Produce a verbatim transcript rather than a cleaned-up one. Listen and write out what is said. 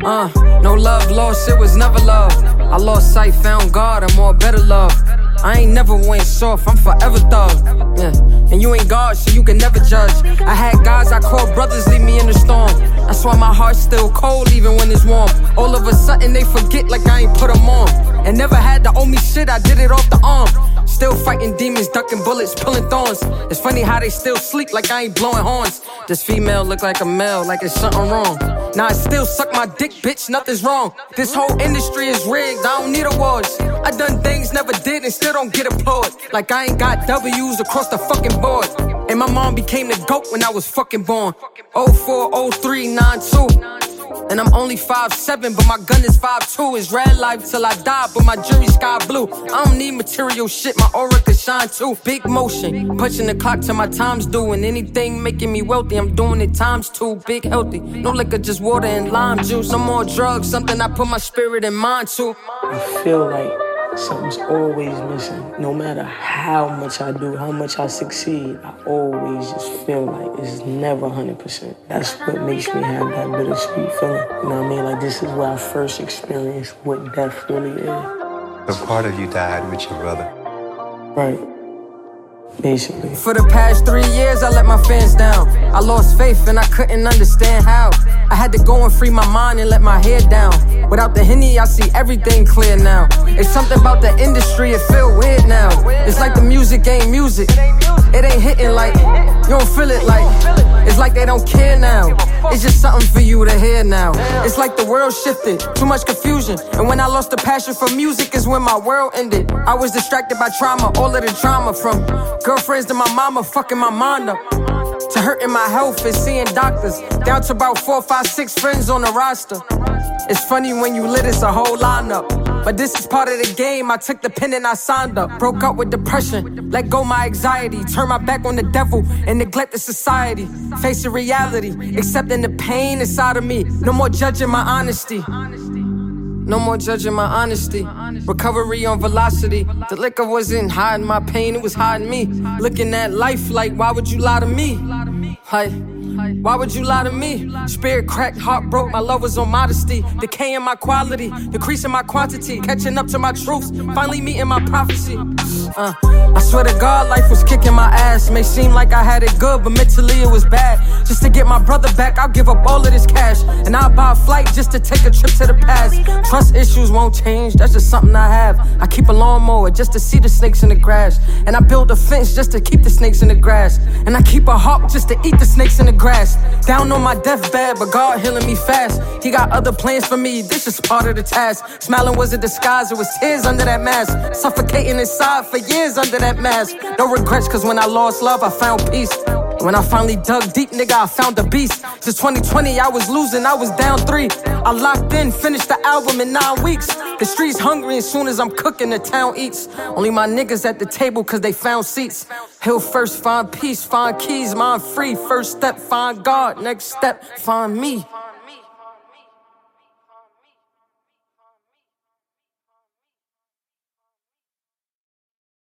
Uh, no love lost, it was never love. I lost sight, found God, I'm more better love. I ain't never went soft, I'm forever thug. Yeah. And you ain't God, so you can never judge. I had guys I called brothers leave me in the storm. That's why my heart's still cold even when it's warm. All of a sudden they forget like I ain't put them on. And never had to owe me shit, I did it off the arm. Still fighting demons, ducking bullets, pulling thorns. It's funny how they still sleep like I ain't blowing horns. This female look like a male, like it's something wrong. Now I still suck my dick, bitch, nothing's wrong. This whole industry is rigged, I don't need awards. I done things never did and still don't get applaud. Like I ain't got W's across the fucking board. And my mom became the GOAT when I was fucking born. oh four, oh three, nine two. And I'm only five seven, but my gun is five two. It's red life till I die, but my jury's sky blue. I don't need material shit, my aura can shine too. Big motion, punching the clock till my time's due. And anything making me wealthy, I'm doing it times two. Big healthy, no liquor, just water and lime juice. No more drugs, something I put my spirit and mind to. I feel like something's always missing. No matter how much I do, how much I succeed, I always just feel like it's never one hundred percent. That's what makes me have that bittersweet feeling. You know what I mean? Like, this is where I first experienced what death really is. The part of you died with your brother. Right. Basically. For the past three years, I let my fans down. I lost faith and I couldn't understand how. I had to go and free my mind and let my head down. Without the Henny, I see everything clear now. It's something about the industry, it feel weird now. It's like the music ain't music. It ain't hitting like, you don't feel it like. It's like they don't care now. It's just something for you to hear now. It's like the world shifted, too much confusion. And when I lost the passion for music is when my world ended. I was distracted by trauma, all of the drama from girlfriends to my mama fucking my mind up, to hurting my health and seeing doctors, down to about four, five, six friends on the roster. It's funny when you lit, it's a whole lineup. But this is part of the game, I took the pen and I signed up. Broke up with depression, let go my anxiety. Turn my back on the devil and neglect the society. Facing reality, accepting the pain inside of me. No more judging my honesty. No more judging my honesty. Recovery on velocity. The liquor wasn't hiding my pain, it was hiding me. Looking at life like, why would you lie to me? Like, why would you lie to me? Spirit cracked, heart broke, my love was on modesty. Decaying my quality, decreasing my quantity. Catching up to my truths, finally meeting my prophecy. uh, I swear to God, life was kicking my ass. May seem like I had it good, but mentally it was bad. Just to get my brother back, I'll give up all of this cash. And I'll buy a flight just to take a trip to the past. Trust issues won't change, that's just something I have. I keep a lawnmower just to see the snakes in the grass. And I build a fence just to keep the snakes in the grass. And I keep a hawk just to eat the snakes in the grass. Down on my deathbed, but God healing me fast. He got other plans for me, this is part of the task. Smiling was a disguise, it was tears under that mask. Suffocating inside for years under that mask. No regrets, cause when I lost love, I found peace. When I finally dug deep, nigga, I found a beast. Since twenty twenty, I was losing, I was down three. I locked in, finished the album in nine weeks. The streets hungry, as soon as I'm cooking, the town eats. Only my niggas at the table, cause they found seats. He'll first find peace, find keys, mind free. First step, find God. Next step, find me.